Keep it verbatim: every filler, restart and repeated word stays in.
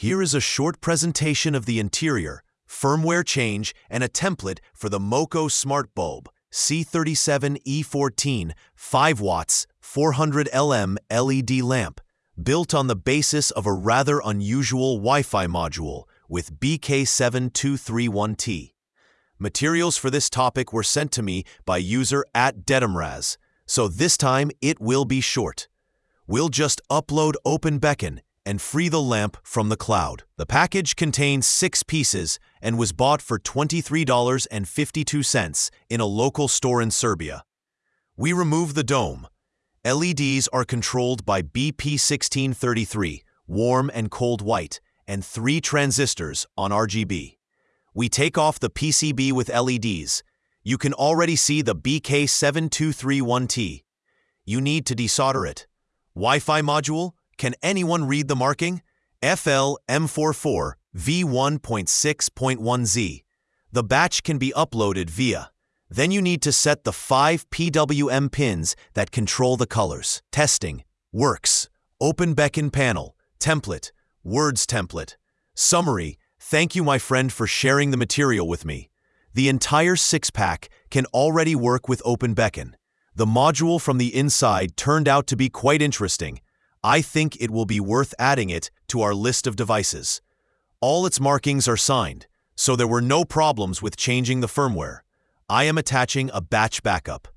Here is a short presentation of the interior, firmware change, and a template for the MOCO Smart Bulb C thirty-seven E fourteen five watts four hundred lumen L E D lamp, built on the basis of a rather unusual Wi-Fi module with B K seven two three one T. Materials for this topic were sent to me by user at Dedumraz, so this time it will be short. We'll just upload OpenBeacon and free the lamp from the cloud. The package contains six pieces and was bought for twenty-three dollars and fifty-two cents in a local store in Serbia. We remove the dome. L E Ds are controlled by B P sixteen thirty-three, warm and cold white, and three transistors on R G B. We take off the P C B with L E Ds. You can already see the B K seven two three one T. You need to desolder it. Wi-Fi module? Can anyone read the marking? F L M forty-four V one point six point one Z. The batch can be uploaded via. Then you need to set the five P W M pins that control the colors. Testing. Works. OpenBeacon panel. Template. Words template. Summary. Thank you, my friend, for sharing the material with me. The entire six-pack can already work with OpenBeacon. The module from the inside turned out to be quite interesting. I think it will be worth adding it to our list of devices. All its markings are signed, so there were no problems with changing the firmware. I am attaching a batch backup.